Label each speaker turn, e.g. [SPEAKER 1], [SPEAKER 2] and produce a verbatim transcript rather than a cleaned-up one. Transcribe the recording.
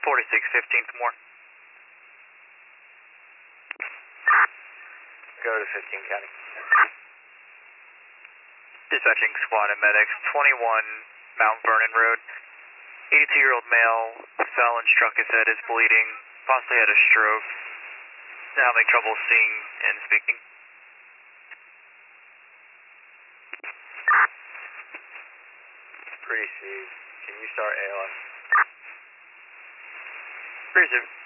[SPEAKER 1] forty-six fifteenth more.
[SPEAKER 2] Go to fifteen County.
[SPEAKER 1] Dispatching squad and medics, twenty-one Mount Vernon Road. eighty-two-year-old male, fell and struck his head, is bleeding, possibly had a stroke. Now having trouble seeing and speaking.
[SPEAKER 2] Pretty Steve, can you start A L S?
[SPEAKER 1] Pretty soon.